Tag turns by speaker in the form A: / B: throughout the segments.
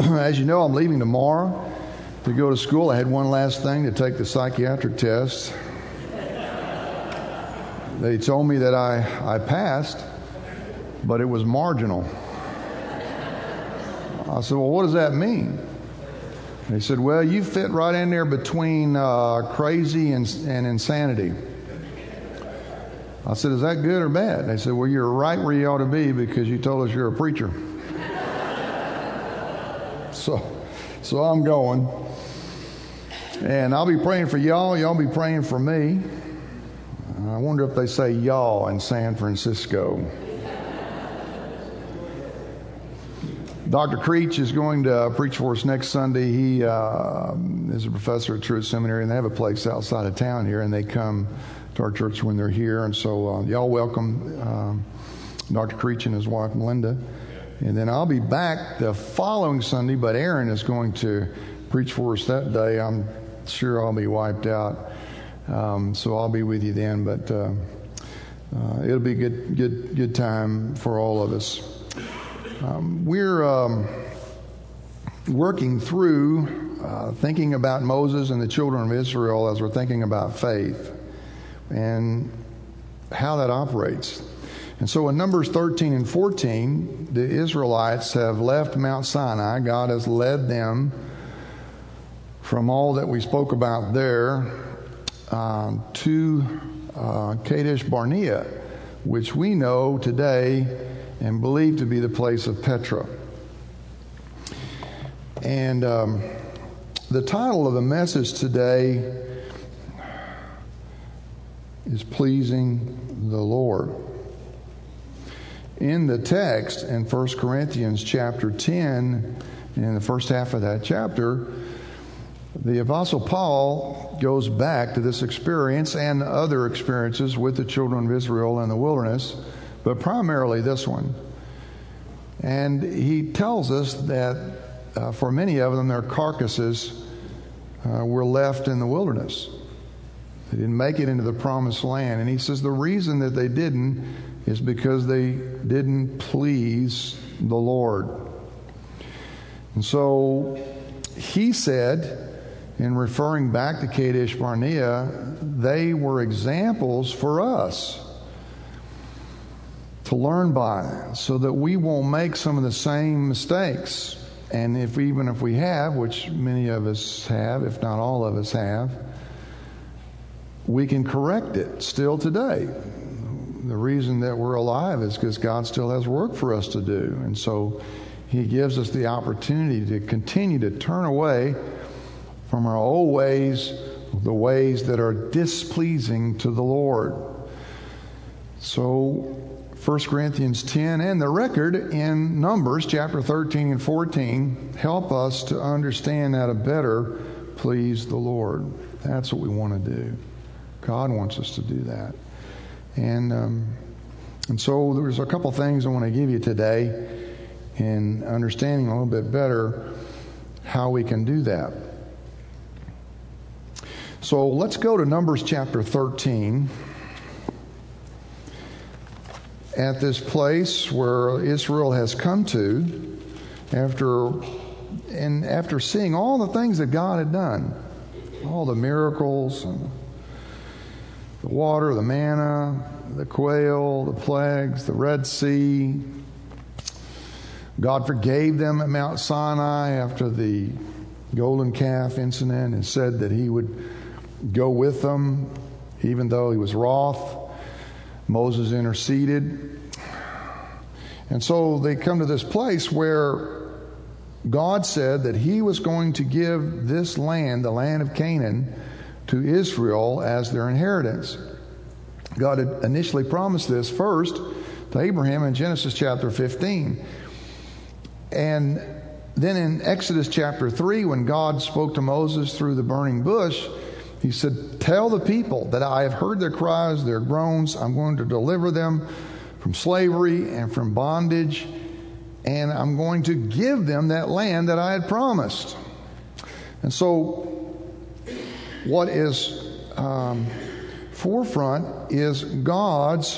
A: As you know, I'm leaving tomorrow to go to school. I had one last thing to take the psychiatric test. They told me that I passed, but it was marginal. I said, well, what does that mean? They said, well, you fit right in there between crazy and insanity. I said, is that good or bad? They said, well, you're right where you ought to be because you told us you're a preacher. So I'm going. And I'll be praying for y'all. Y'all be praying for me. I wonder if they say y'all in San Francisco. Dr. Creech is going to preach for us next Sunday. He is a professor at Truett Seminary, and they have a place outside of town here, and they come to our church when they're here. And so y'all welcome Dr. Creech and his wife, Melinda. And then I'll be back the following Sunday, but Aaron is going to preach for us that day. I'm sure I'll be wiped out, so I'll be with you then. But it'll be a good time for all of us. We're working through thinking about Moses and the children of Israel as we're thinking about faith and how that operates. And so in Numbers 13 and 14, the Israelites have left Mount Sinai. God has led them from all that we spoke about there to Kadesh Barnea, which we know today and believe to be the place of Petra. And the title of the message today is Pleasing the Lord. In the text in 1 Corinthians chapter 10, in the first half of that chapter, the Apostle Paul goes back to this experience and other experiences with the children of Israel in the wilderness, but primarily this one. And he tells us that for many of them, their carcasses were left in the wilderness. They didn't make it into the promised land. And he says the reason that they didn't is because they didn't please the Lord. And so he said, in referring back to Kadesh Barnea, they were examples for us to learn by, so that we won't make some of the same mistakes. And even if we have, which many of us have, if not all of us have, we can correct it still today. The reason that we're alive is because God still has work for us to do. And so he gives us the opportunity to continue to turn away from our old ways, the ways that are displeasing to the Lord. So 1 Corinthians 10 and the record in Numbers chapter 13 and 14 help us to understand how to better please the Lord. That's what we want to do. God wants us to do that. And so there's a couple things I want to give you today in understanding a little bit better how we can do that. So let's go to Numbers chapter 13. At this place where Israel has come to after seeing all the things that God had done, all the miracles and the water, the manna, the quail, the plagues, the Red Sea. God forgave them at Mount Sinai after the golden calf incident and said that he would go with them even though he was wroth. Moses interceded. And so they come to this place where God said that he was going to give this land, the land of Canaan, to Israel as their inheritance. God had initially promised this first to Abraham in Genesis chapter 15. And then in Exodus chapter 3, when God spoke to Moses through the burning bush, he said, tell the people that I have heard their cries, their groans. I'm going to deliver them from slavery and from bondage, and I'm going to give them that land that I had promised. And so what is forefront is God's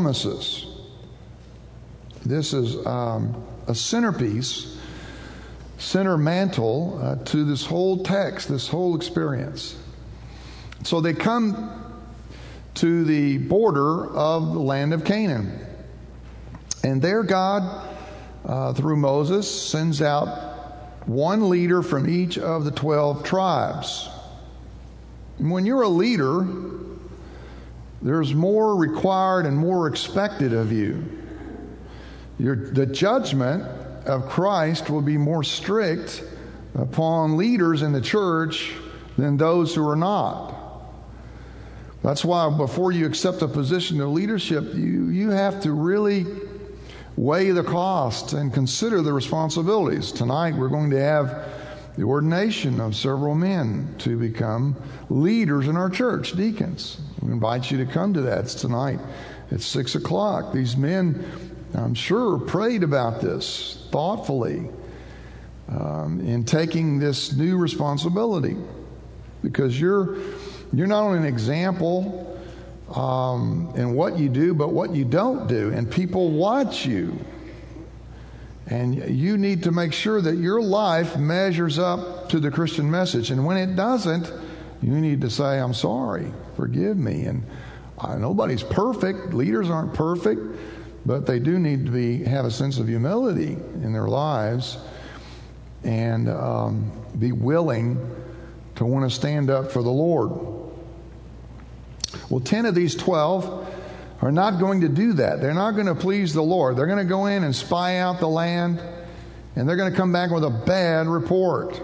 A: promises. This is a centerpiece center mantle to this whole text, this whole experience. So they come to the border of the land of Canaan. And there God, through Moses, sends out one leader from each of the 12 tribes. And when you're a leader, there's more required and more expected of you. The judgment of Christ will be more strict upon leaders in the church than those who are not. That's why before you accept a position of leadership, you have to really weigh the cost and consider the responsibilities. Tonight we're going to have the ordination of several men to become leaders in our church, deacons. We invite you to come to that. It's tonight at 6 o'clock. These men, I'm sure, prayed about this thoughtfully in taking this new responsibility, because you're not only an example in what you do, but what you don't do. And people watch you. And you need to make sure that your life measures up to the Christian message. And when it doesn't, you need to say, I'm sorry, forgive me. And nobody's perfect. Leaders aren't perfect. But they do need to have a sense of humility in their lives and be willing to want to stand up for the Lord. Well, 10 of these 12 are not going to do that. They're not going to please the Lord. They're going to go in and spy out the land, and they're going to come back with a bad report.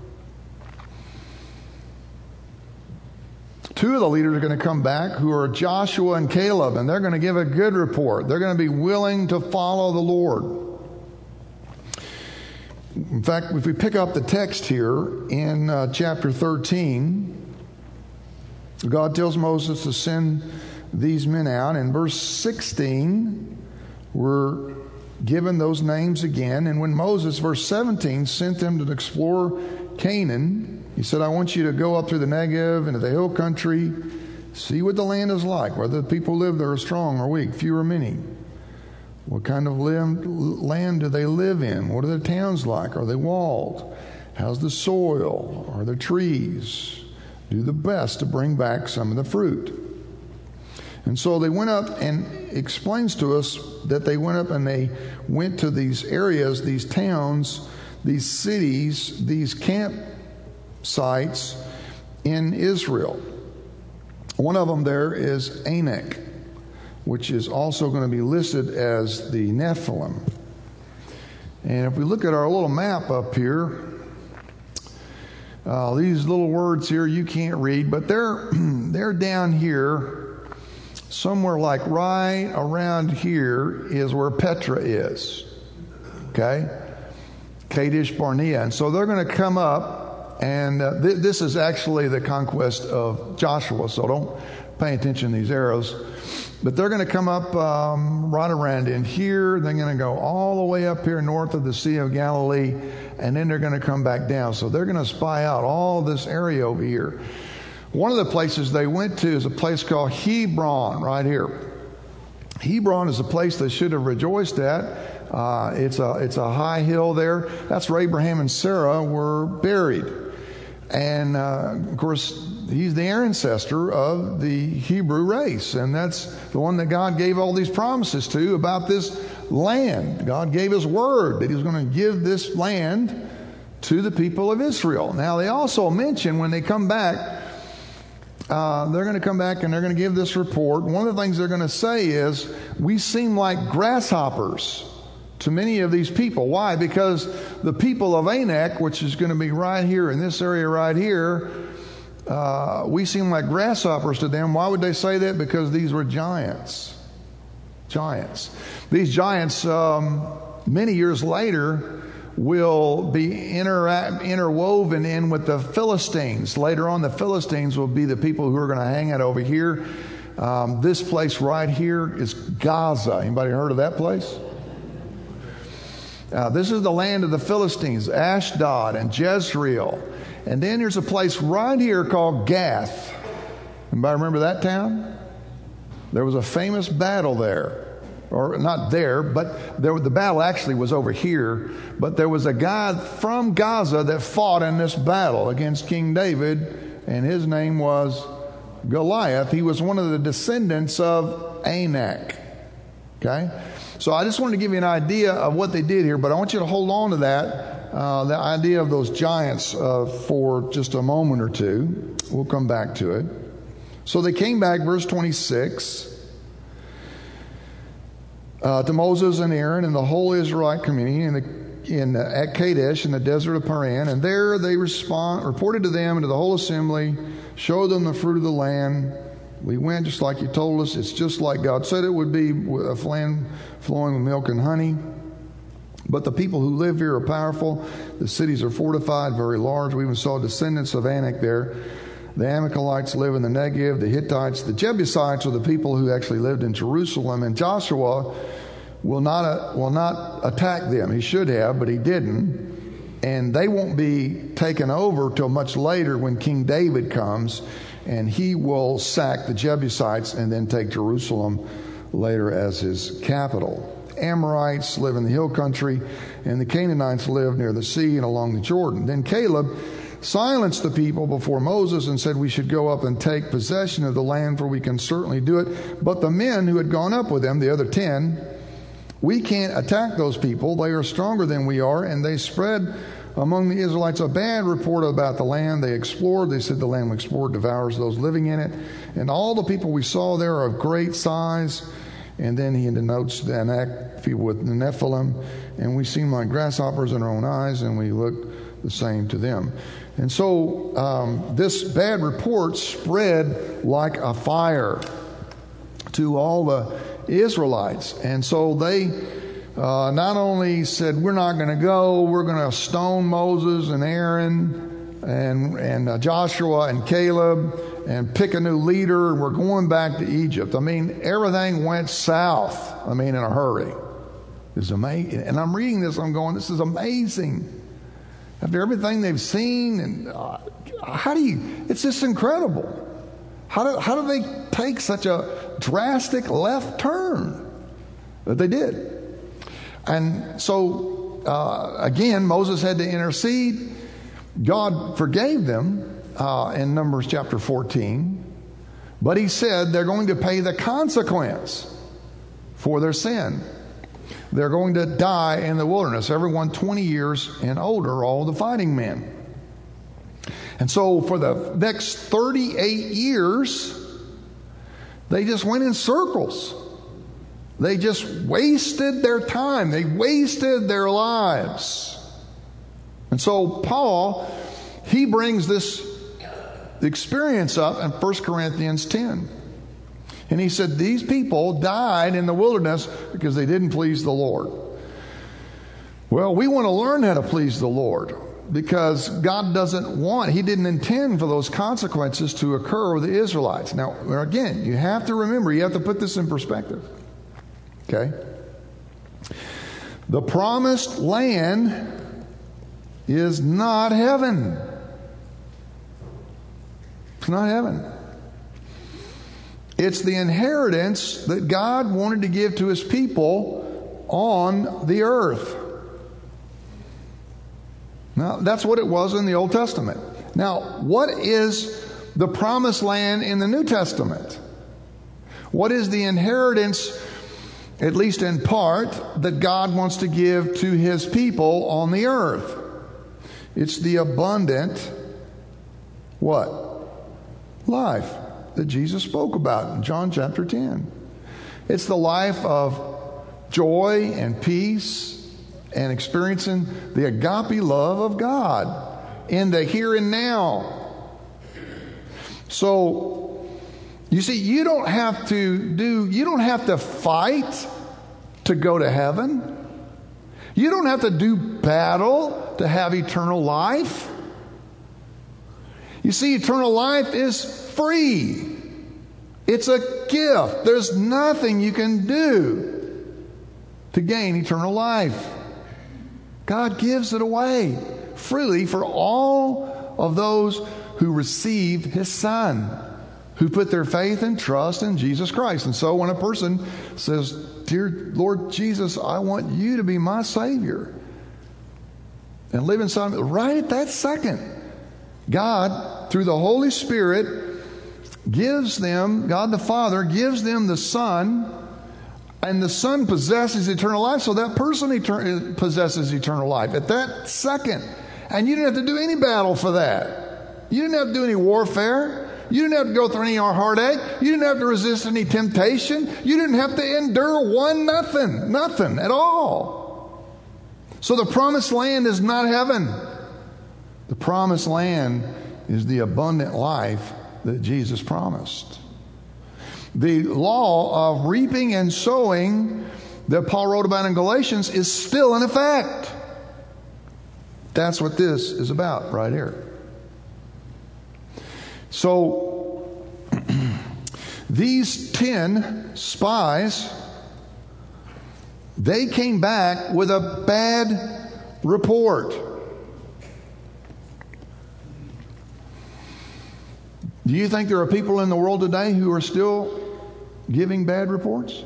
A: 2 of the leaders are going to come back, who are Joshua and Caleb, and they're going to give a good report. They're going to be willing to follow the Lord. In fact, if we pick up the text here in chapter 13, God tells Moses to send these men out. In verse 16, we're given those names again. And when Moses, verse 17, sent them to explore Canaan, he said, I want you to go up through the Negev into the hill country, see what the land is like, whether the people live there are strong or weak, few or many. What kind of land do they live in? What are the towns like? Are they walled? How's the soil? Are there trees? Do the best to bring back some of the fruit. And so they went up, and explains to us that they went up and they went to these areas, these towns, these cities, these campsites in Israel. One of them there is Anak, which is also going to be listed as the Nephilim. And if we look at our little map up here, these little words here you can't read, but they're down here, somewhere like right around here is where Petra is. Okay? Kadesh Barnea. And so they're going to come up, and this is actually the conquest of Joshua, so don't pay attention to these arrows. But they're going to come up right around in here. They're going to go all the way up here north of the Sea of Galilee, and then they're going to come back down. So they're going to spy out all this area over here. One of the places they went to is a place called Hebron, right here. Hebron is a place they should have rejoiced at. It's a high hill there. That's where Abraham and Sarah were buried. And, of course, he's the ancestor of the Hebrew race. And that's the one that God gave all these promises to about this land. God gave his word that he was going to give this land to the people of Israel. Now, they also mention when they come back, they're going to come back and they're going to give this report. One of the things they're going to say is, we seem like grasshoppers to many of these people. Why? Because the people of Anak, which is going to be right here in this area right here, we seem like grasshoppers to them. Why would they say that? Because these were giants. Giants. These giants, many years later, will be interwoven in with the Philistines. Later on, the Philistines will be the people who are going to hang out over here. This place right here is Gaza. Anybody heard of that place? This is the land of the Philistines, Ashdod and Jezreel. And then there's a place right here called Gath. Anybody remember that town? There was a famous battle there. or not there, but the battle actually was over here. But there was a guy from Gaza that fought in this battle against King David, and his name was Goliath. He was one of the descendants of Anak. Okay? So I just wanted to give you an idea of what they did here, but I want you to hold on to that, the idea of those giants for just a moment or two. We'll come back to it. So they came back, verse 26, to Moses and Aaron and the whole Israelite community at Kadesh in the desert of Paran. And there they reported to them and to the whole assembly, showed them the fruit of the land. We went just like you told us. It's just like God said it would be, a land flowing with milk and honey. But the people who live here are powerful. The cities are fortified, very large. We even saw descendants of Anak there. The Amalekites live in the Negev. The Hittites, the Jebusites are the people who actually lived in Jerusalem. And Joshua will not attack them. He should have, but he didn't. And they won't be taken over till much later when King David comes. And he will sack the Jebusites and then take Jerusalem later as his capital. Amorites live in the hill country, and the Canaanites live near the sea and along the Jordan. Then Caleb silenced the people before Moses and said, we should go up and take possession of the land, for we can certainly do it. But the men who had gone up with them, the other 10, we can't attack those people. They are stronger than we are, and they spread among the Israelites a bad report about the land. They explored. They said the land we explored devours those living in it. And all the people we saw there are of great size. And then he denotes the Anak people with the Nephilim. And we seem like grasshoppers in our own eyes, and we look the same to them. And so this bad report spread like a fire to all the Israelites. And so they not only said, we're not going to go, we're going to stone Moses and Aaron and Joshua and Caleb and pick a new leader, and we're going back to Egypt. I mean, everything went south, in a hurry. It's amazing. And I'm reading this, I'm going, this is amazing. After everything they've seen, and it's just incredible. How do they take such a drastic left turn? But they did. And so, again, Moses had to intercede. God forgave them in Numbers chapter 14. But he said they're going to pay the consequence for their sin. They're going to die in the wilderness. Everyone 20 years and older, all the fighting men. And so for the next 38 years, they just went in circles. They just wasted their time. They wasted their lives. And so Paul, he brings this experience up in 1 Corinthians 10. And he said, these people died in the wilderness because they didn't please the Lord. Well, we want to learn how to please the Lord, because God he didn't intend for those consequences to occur with the Israelites. Now, again, you have to remember, you have to put this in perspective. Okay? The promised land is not heaven. It's not heaven. It's the inheritance that God wanted to give to his people on the earth. Now, that's what it was in the Old Testament. Now, what is the promised land in the New Testament? What is the inheritance, at least in part, that God wants to give to his people on the earth? It's the abundant, what? Life that Jesus spoke about in John chapter 10. It's the life of joy and peace and experiencing the agape love of God in the here and now. So, you see, you don't have to fight to go to heaven. You don't have to do battle to have eternal life. You see, eternal life is free. It's a gift. There's nothing you can do to gain eternal life. God gives it away freely for all of those who receive his Son, who put their faith and trust in Jesus Christ. And so when a person says, "Dear Lord Jesus, I want you to be my Savior," and live inside me, right at that second, God, through the Holy Spirit, gives them, God the Father gives them the Son, and the Son possesses eternal life, so that person possesses eternal life at that second. And you didn't have to do any battle for that. You didn't have to do any warfare. You didn't have to go through any heartache. You didn't have to resist any temptation. You didn't have to endure nothing at all. So the promised land is not heaven. The promised land is the abundant life that Jesus promised. The law of reaping and sowing that Paul wrote about in Galatians is still in effect. That's what this is about right here. So, these 10 spies, they came back with a bad report. Do you think there are people in the world today who are still giving bad reports?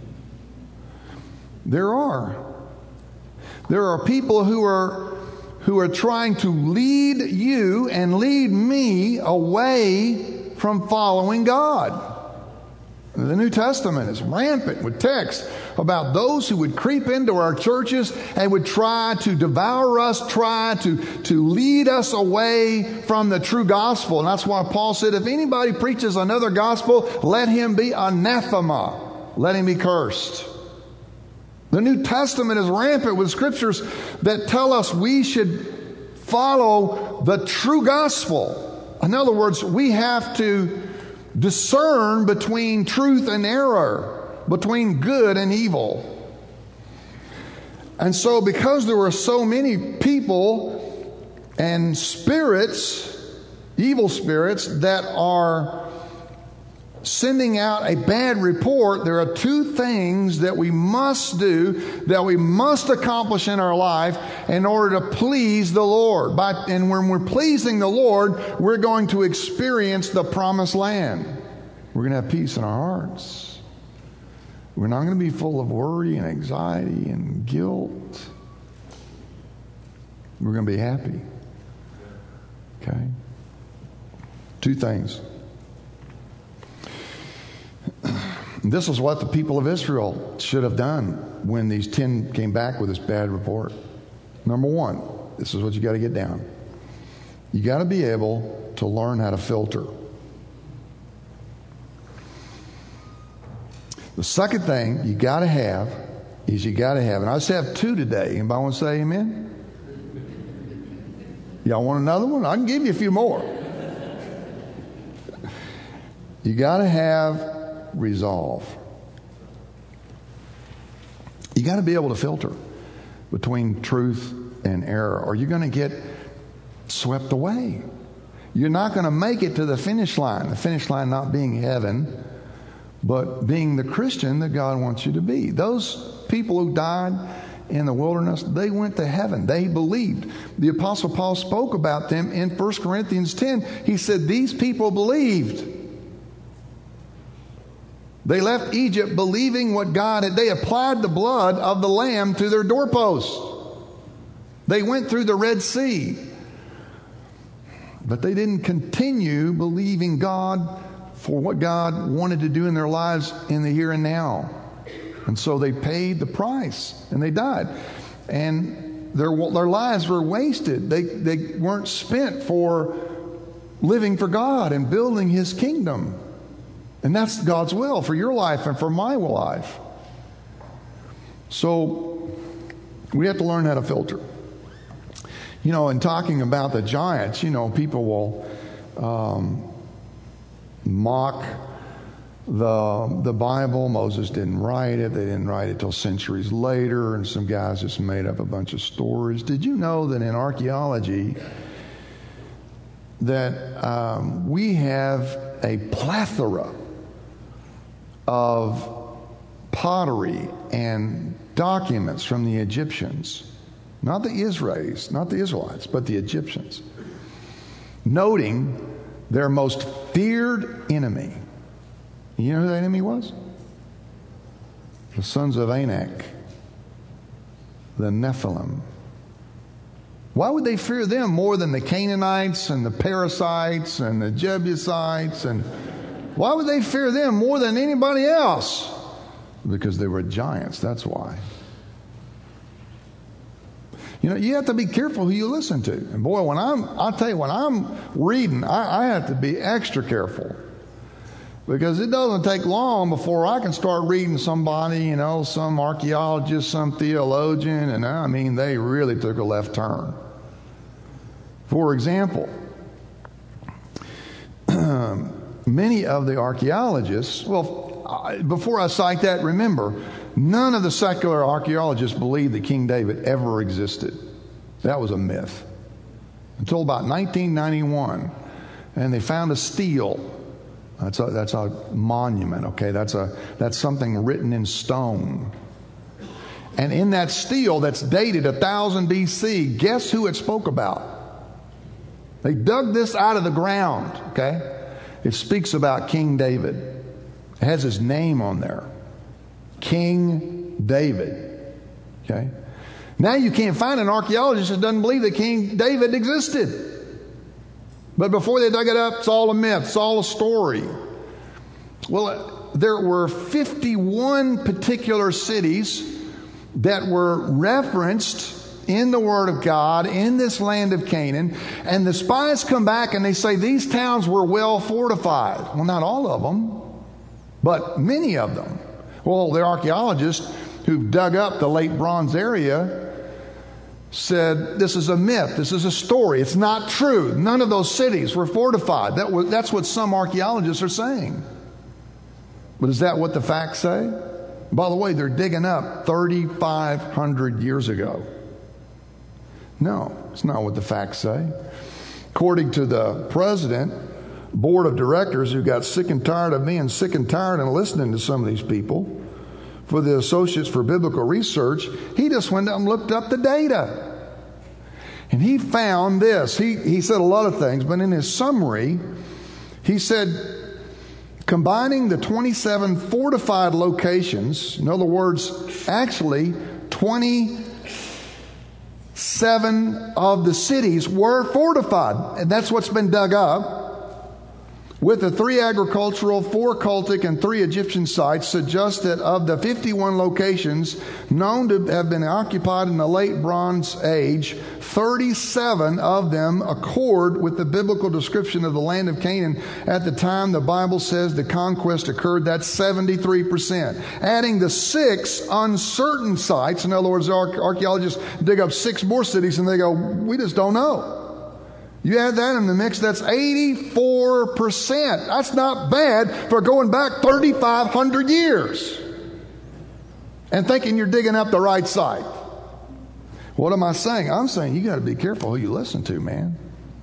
A: There are. There are people who are trying to lead you and lead me away from following God. The New Testament is rampant with texts about those who would creep into our churches and would try to devour us, try to lead us away from the true gospel. And that's why Paul said, if anybody preaches another gospel, let him be anathema. Let him be cursed. The New Testament is rampant with scriptures that tell us we should follow the true gospel. In other words, we have to discern between truth and error, between good and evil. And so because there were so many people and spirits, evil spirits, that are sending out a bad report, there are two things that we must do, that we must accomplish in our life in order to please the Lord. And when we're pleasing the Lord, we're going to experience the promised land. We're going to have peace in our hearts. We're not going to be full of worry and anxiety and guilt. We're going to be happy. Okay? Two things. This is what the people of Israel should have done when these 10 came back with this bad report. Number one, this is what you got to get down. You got to be able to learn how to filter. The second thing you got to have is and I just have two today. Anybody want to say amen? Y'all want another one? I can give you a few more. You got to have resolve. You got to be able to filter between truth and error, or you're going to get swept away. You're not going to make it to the finish line. The finish line not being heaven, but being the Christian that God wants you to be. Those people who died in the wilderness, they went to heaven. They believed. The Apostle Paul spoke about them in 1 Corinthians 10. He said, these people believed. They left Egypt believing what God had. They applied the blood of the lamb to their doorposts. They went through the Red Sea. But they didn't continue believing God for what God wanted to do in their lives in the here and now. And so they paid the price and they died. And their lives were wasted. They weren't spent for living for God and building His kingdom. And that's God's will for your life and for my life. So we have to learn how to filter. You know, in talking about the giants, you know, people will mock the Bible. Moses didn't write it. They didn't write it till centuries later, and some guys just made up a bunch of stories. Did you know that in archaeology that we have a plethora of pottery and documents from the Egyptians, not the Israelites, but the Egyptians, noting their most feared enemy. You know who that enemy was? The sons of Anak, the Nephilim. Why would they fear them more than the Canaanites and the Perizzites and the Jebusites? And why would they fear them more than anybody else? Because they were giants, that's why. You know, you have to be careful who you listen to. And boy, I'll tell you, when I'm reading, I have to be extra careful. Because it doesn't take long before I can start reading somebody, you know, some archaeologist, some theologian, and I mean, they really took a left turn. For example, many of the archaeologists, well, before I cite that, remember, none of the secular archaeologists believed that King David ever existed. That was a myth. Until about 1991, and they found a stele. That's a monument, okay? That's something written in stone. And in that stele that's dated 1000 BC, guess who it spoke about? They dug this out of the ground, okay? It speaks about King David. It has his name on there. King David. Okay? Now you can't find an archaeologist that doesn't believe that King David existed. But before they dug it up, it's all a myth. It's all a story. Well, there were 51 particular cities that were referenced in the Word of God in this land of Canaan. And the spies come back and they say these towns were well fortified. Well, not all of them, but many of them. Well, the archaeologists who dug up the late Bronze area said, this is a myth. This is a story. It's not true. None of those cities were fortified. That's what some archaeologists are saying. But is that what the facts say? By the way, they're digging up 3,500 years ago. No, it's not what the facts say. According to the president, board of directors who got sick and tired of being sick and tired and listening to some of these people, for the Associates for Biblical Research, he just went out and looked up the data. And he found this. He said a lot of things, but in his summary, he said, combining the 27 fortified locations, in other words, actually 27 of the cities were fortified. And that's what's been dug up. With the 3 agricultural, 4 cultic, and 3 Egyptian sites, suggest that of the 51 locations known to have been occupied in the late Bronze Age, 37 of them accord with the biblical description of the land of Canaan at the time the Bible says the conquest occurred. That's 73%. Adding the 6 uncertain sites, in other words, archaeologists dig up 6 more cities and they go, we just don't know. You add that in the mix, that's 84%. That's not bad for going back 3,500 years and thinking you're digging up the right site. What am I saying? I'm saying you got to be careful who you listen to, man.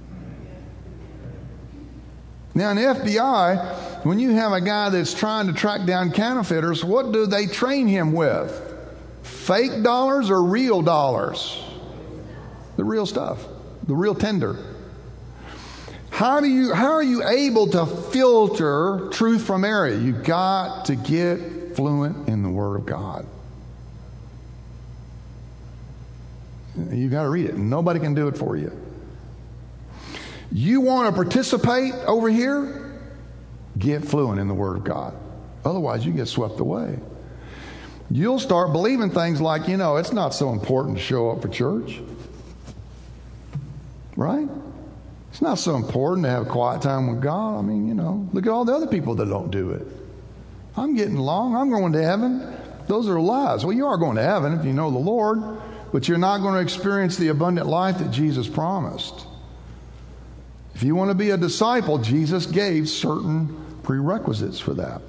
A: Now, in the FBI, when you have a guy that's trying to track down counterfeiters, what do they train him with? Fake dollars or real dollars? The real stuff, the real tender. How are you able to filter truth from error? You've got to get fluent in the Word of God. You've got to read it. Nobody can do it for you. You want to participate over here? Get fluent in the Word of God. Otherwise, you get swept away. You'll start believing things like, it's not so important to show up for church. Right? It's not so important to have a quiet time with God. I mean, look at all the other people that don't do it. I'm getting along. I'm going to heaven. Those are lies. Well, you are going to heaven if you know the Lord, but you're not going to experience the abundant life that Jesus promised. If you want to be a disciple, Jesus gave certain prerequisites for that.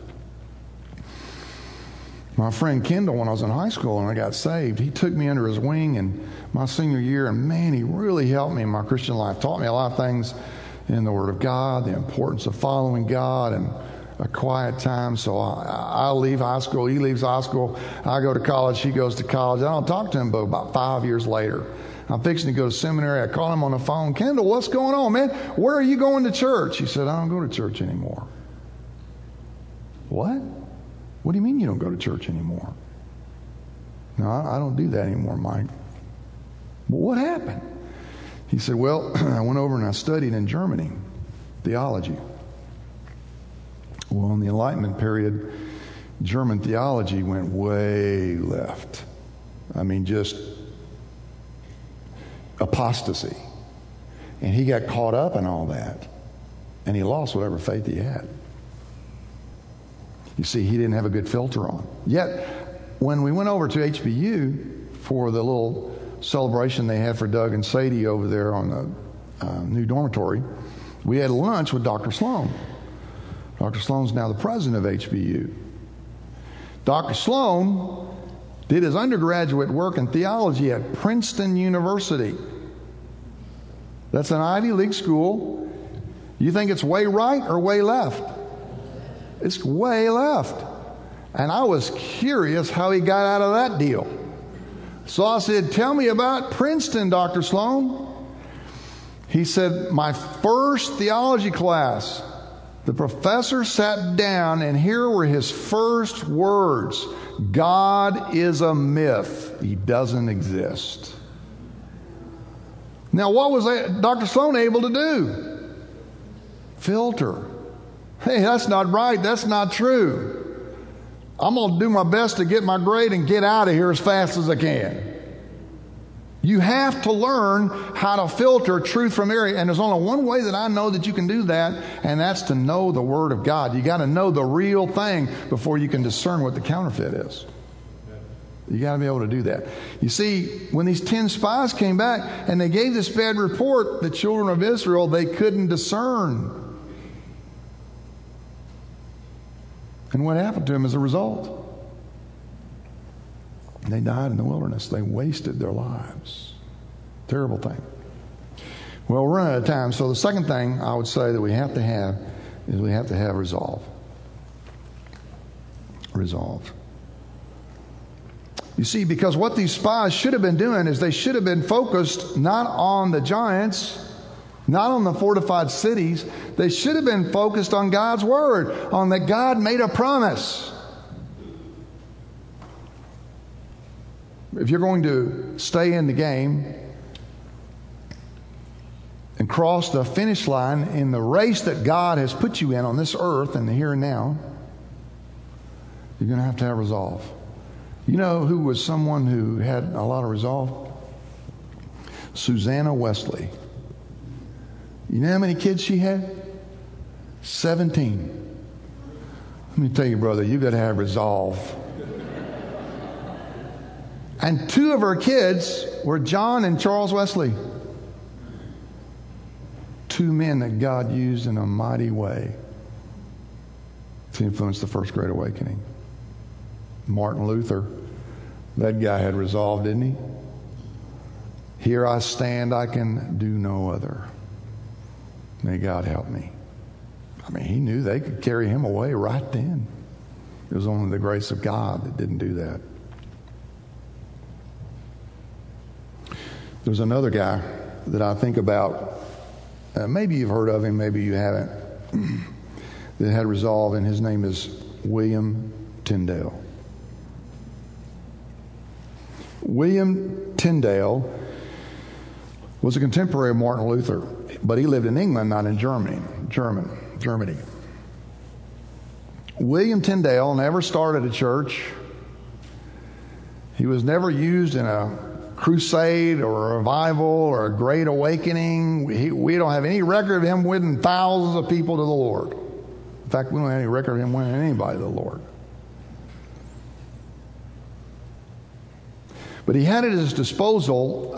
A: My friend Kendall, when I was in high school and I got saved, he took me under his wing in my senior year, and man, he really helped me in my Christian life. Taught me a lot of things in the Word of God, the importance of following God, and a quiet time. So I leave high school, he leaves high school, I go to college, he goes to college. I don't talk to him, but about 5 years later, I'm fixing to go to seminary. I call him on the phone. Kendall, what's going on, man? Where are you going to church? He said, I don't go to church anymore. What? What do you mean you don't go to church anymore? No, I don't do that anymore, Mike. Well, what happened? He said, well, I went over and I studied in Germany, theology. Well, in the Enlightenment period, German theology went way left. I mean, just apostasy. And he got caught up in all that. And he lost whatever faith he had. You see, he didn't have a good filter on. Yet, when we went over to HBU for the little celebration they had for Doug and Sadie over there on the new dormitory, we had lunch with Dr. Sloan. Dr. Sloan's now the president of HBU. Dr. Sloan did his undergraduate work in theology at Princeton University. That's an Ivy League school. You think it's way right or way left? It's way left. And I was curious how he got out of that deal. So I said, tell me about Princeton, Dr. Sloan. He said, my first theology class, the professor sat down and here were his first words. God is a myth. He doesn't exist. Now, what was Dr. Sloan able to do? Filter. Hey, that's not right. That's not true. I'm going to do my best to get my grade and get out of here as fast as I can. You have to learn how to filter truth from error. And there's only one way that I know that you can do that, and that's to know the Word of God. You got to know the real thing before you can discern what the counterfeit is. You got to be able to do that. You see, when these 10 spies came back and they gave this bad report, the children of Israel, they couldn't discern. And what happened to them as a result? They died in the wilderness. They wasted their lives. Terrible thing. Well, we're running out of time. So the second thing I would say that we have to have is we have to have resolve. Resolve. You see, because what these spies should have been doing is they should have been focused not on the giants, not on the fortified cities. They should have been focused on God's Word, on that God made a promise. If you're going to stay in the game and cross the finish line in the race that God has put you in on this earth and the here and now, you're going to have resolve. You know who was someone who had a lot of resolve? Susanna Wesley. You know how many kids she had? 17. Let me tell you, brother, you got to have resolve. And 2 of her kids were John and Charles Wesley. 2 men that God used in a mighty way to influence the First Great Awakening. Martin Luther, that guy had resolve, didn't he? Here I stand, I can do no other. May God help me. I mean, he knew they could carry him away right then. It was only the grace of God that didn't do that. There's another guy that I think about. Maybe you've heard of him, maybe you haven't. That had resolve, and his name is William Tyndale. William Tyndale was a contemporary of Martin Luther, but he lived in England, not in Germany. William Tyndale never started a church. He was never used in a crusade or a revival or a great awakening. We don't have any record of him winning thousands of people to the Lord. In fact, we don't have any record of him winning anybody to the Lord. But he had at his disposal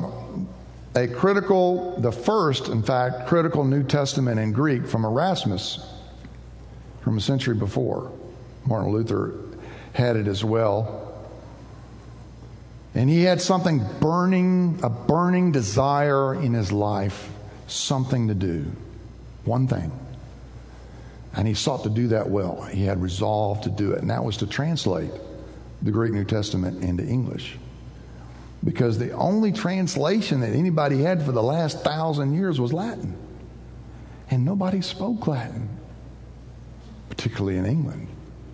A: the first, in fact, critical New Testament in Greek from Erasmus from a century before. Martin Luther had it as well. And he had a burning desire in his life, something to do, one thing. And he sought to do that well. He had resolve to do it, and that was to translate the Greek New Testament into English. because the only translation that anybody had for the last 1,000 years was Latin. And nobody spoke Latin, particularly in England.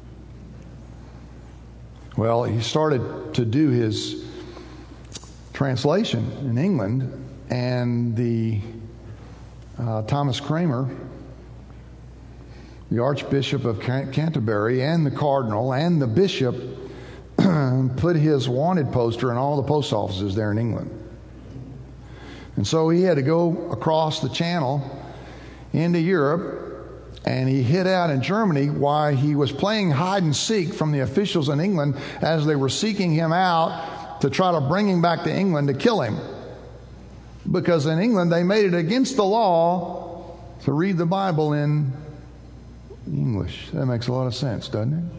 A: Well, he started to do his translation in England, and the Thomas Cranmer, the Archbishop of Canterbury, and the Cardinal, and the Bishop put his wanted poster in all the post offices there in England. And so he had to go across the channel into Europe, and he hid out in Germany while he was playing hide and seek from the officials in England as they were seeking him out to try to bring him back to England to kill him. Because in England they made it against the law to read the Bible in English. That makes a lot of sense, doesn't it?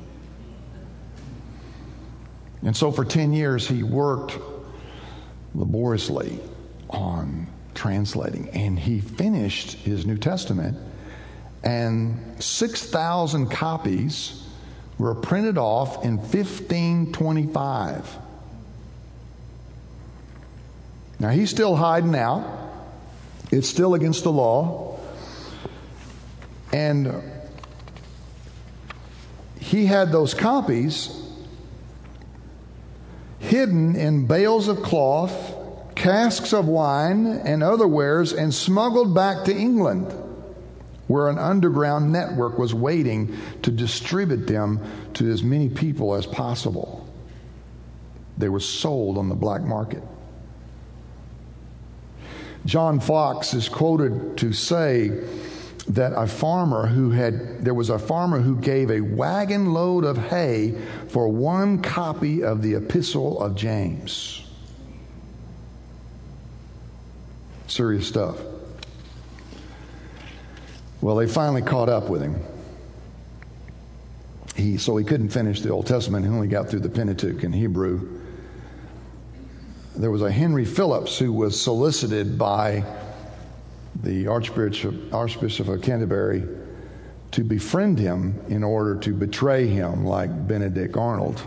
A: And so for 10 years he worked laboriously on translating, and he finished his New Testament, and 6,000 copies were printed off in 1525. Now he's still hiding out. It's still against the law. And he had those copies hidden in bales of cloth, casks of wine, and other wares, and smuggled back to England, where an underground network was waiting to distribute them to as many people as possible. They were sold on the black market. John Fox is quoted to say that there was a farmer who gave a wagon load of hay for one copy of the Epistle of James. Serious stuff. Well, they finally caught up with him. So he couldn't finish the Old Testament. He only got through the Pentateuch in Hebrew. There was a Henry Phillips who was solicited by the Archbishop of Canterbury to befriend him in order to betray him, like Benedict Arnold,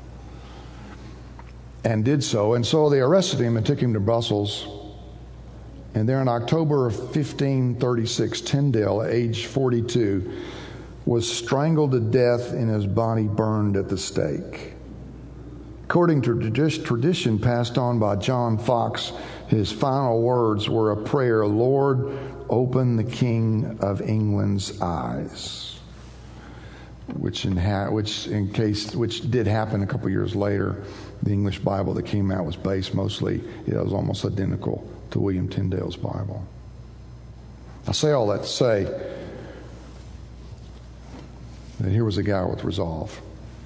A: and did so. And so they arrested him and took him to Brussels. And there in October of 1536, Tyndale, at age 42, was strangled to death and his body burned at the stake. According to tradition passed on by John Fox, his final words were a prayer, "Lord, open the King of England's eyes," which did happen a couple years later. The English Bible that came out was based mostly, it was almost identical to William Tyndale's Bible. I say all that to say that here was a guy with resolve.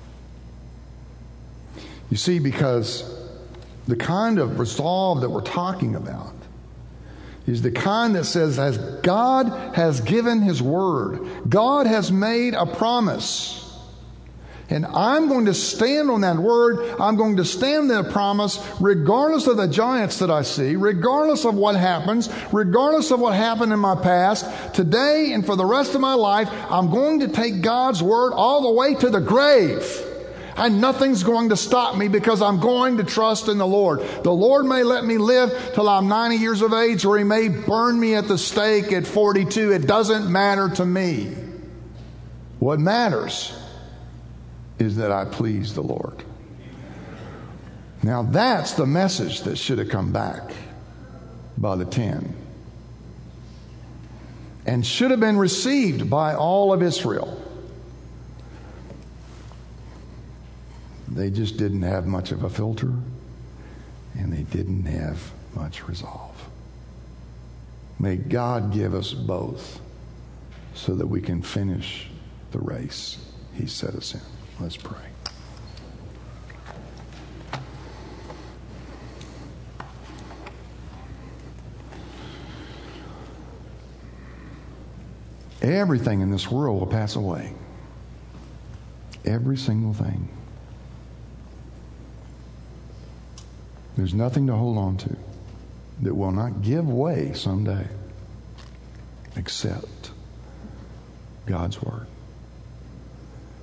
A: You see, because the kind of resolve that we're talking about is the kind that says, as God has given His word, God has made a promise, and I'm going to stand on that word. I'm going to stand on that promise regardless of the giants that I see, regardless of what happens, regardless of what happened in my past. Today and for the rest of my life, I'm going to take God's word all the way to the grave. And nothing's going to stop me because I'm going to trust in the Lord. The Lord may let me live till I'm 90 years of age, or He may burn me at the stake at 42. It doesn't matter to me. What matters is that I please the Lord. Now that's the message that should have come back by the 10. And should have been received by all of Israel. They just didn't have much of a filter, and they didn't have much resolve. May God give us both so that we can finish the race He set us in. Let's pray. Everything in this world will pass away. Every single thing. There's nothing to hold on to that will not give way someday except God's word.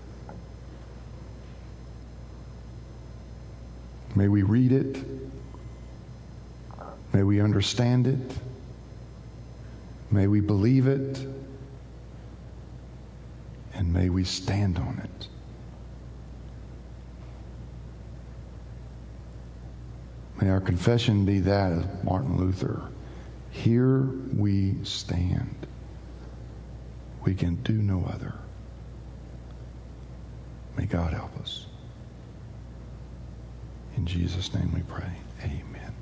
A: May we read it. May we understand it. May we believe it. And may we stand on it. May our confession be that of Martin Luther. Here we stand. We can do no other. May God help us. In Jesus' name we pray. Amen.